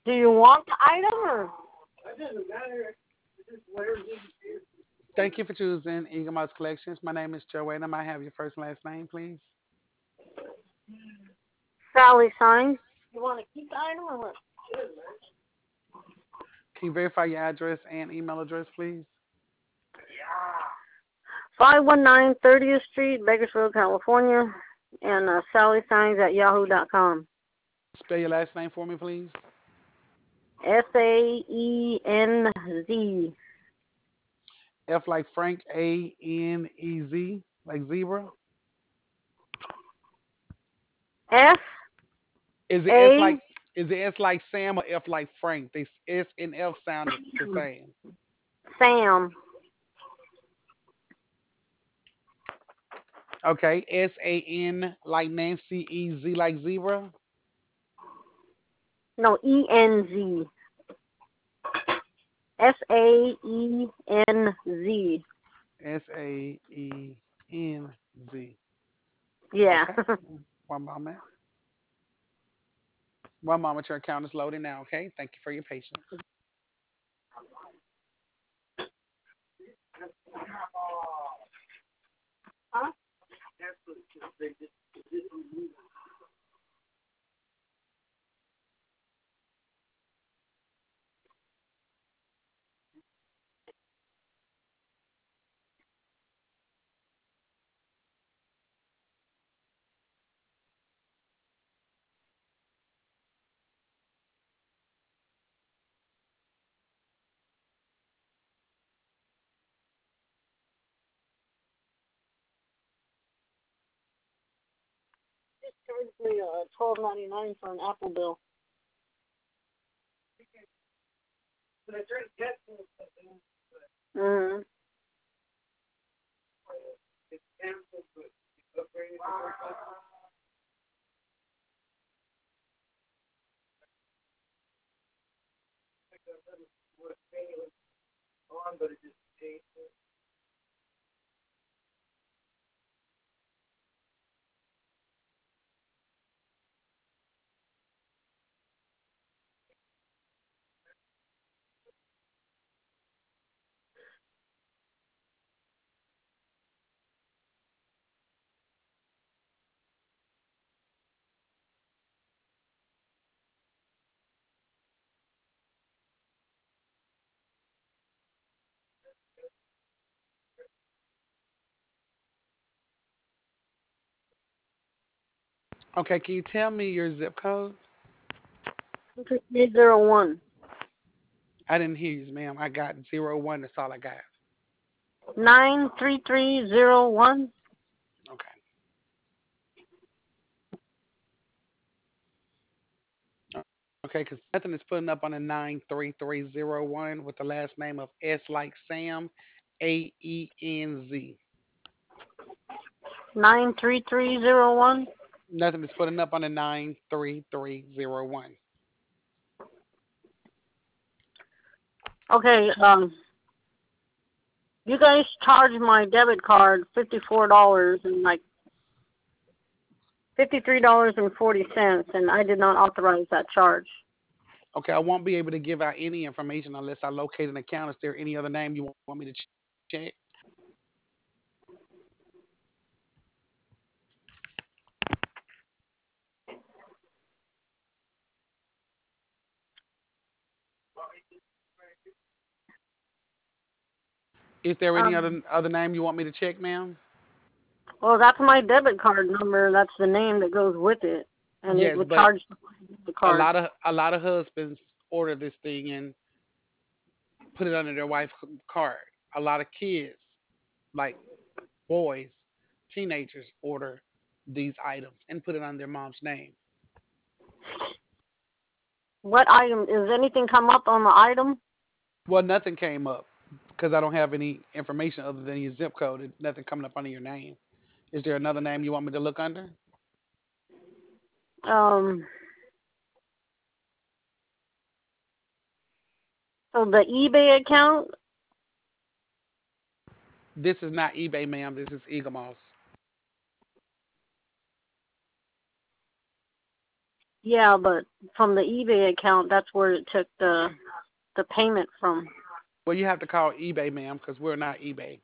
Do you want the item or? Thank you for choosing Eagle Mouse Collections. My name is Joanna. May I have your first and last name, please? Sally sign. You want to keep the item or what? Can you verify your address and email address, please? 519 30th Street, Bakersfield, California. And Sally signs at yahoo.com. Spell your last name for me, please. Saenz. F like Frank, Anez, like zebra. F Is it S A like is it S like Sam or F like Frank? They S and F sound the same. Sam. Okay, San like Nancy, Ez like zebra. No, ENZ. Saenz. Saenz. Yeah. Okay, one moment. One moment, your account is loading now. Okay, thank you for your patience. Huh? Just charged me $12.99 for an Apple bill. Mm-hmm. Okay, can you tell me your zip code? 301. I didn't hear you, ma'am. I got 01. That's all I got. 93301. Okay. Okay, because nothing is putting up on a 93301 with the last name of S like Sam, Aenz. 93301. Nothing is putting up on a 93301. Okay, you guys charged my debit card $54 and like $53.40, and I did not authorize that charge. Okay, I won't be able to give out any information unless I locate an account. Is there any other name you want me to check? Is there any Um, other name you want me to check, ma'am? well, that's my debit card number. That's the name that goes with it, and it Yes, would but charge the card. a lot of husbands order this thing and put it under their wife's card. A lot of kids, like boys, teenagers, order these items and put it on their mom's name. What item? Is anything come up on the item? Well, nothing came up because I don't have any information other than your zip code. Nothing coming up under your name. Is there another name you want me to look under? Um, so the eBay account. This is not eBay, ma'am. This is Eaglemoss. Yeah, but from the eBay account, that's where it took the payment from. Well, you have to call eBay, ma'am, because we're not eBay.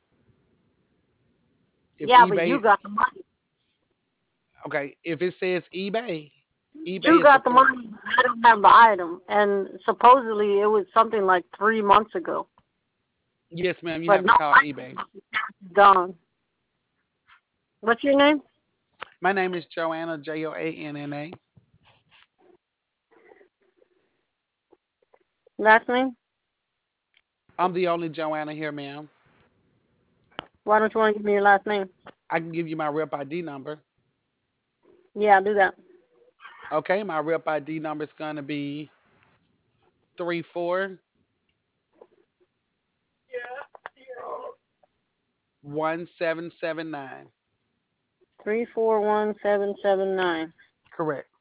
If Yeah, but you eBay, got the money. okay, if it says eBay, eBay You is the got the port. money. I don't have the item, and supposedly it was something like 3 months ago. Yes, ma'am, you But have to no, call eBay. it's gone. What's your name? My name is Joanna, Joanna. Last name? I'm the only Joanna here, ma'am. Why don't you want to give me your last name? I can give you my rep ID number. Yeah, do that. Okay, my rep ID number is gonna be 341779. 341779. Correct.